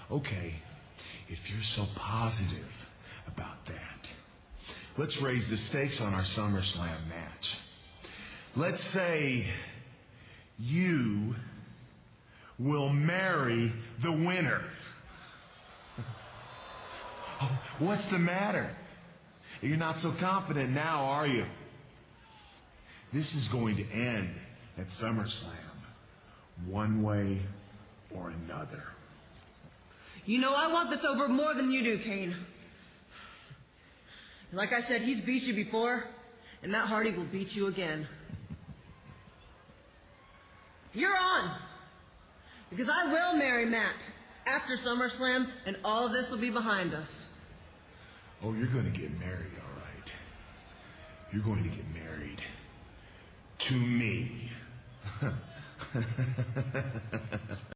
Okay, if you're so positive about that, let's raise the stakes on our SummerSlam match. Let's say you will marry the winner. Oh, what's the matter? You're not so confident now, are you? This is going to end at SummerSlam, one way or another. You know, I want this over more than you do, Kane. Like I said, he's beat you before, and Matt Hardy will beat you again. You're on! Because I will marry Matt after SummerSlam, and all of this will be behind us. Oh, you're going to get married, all right. You're going to get married to me.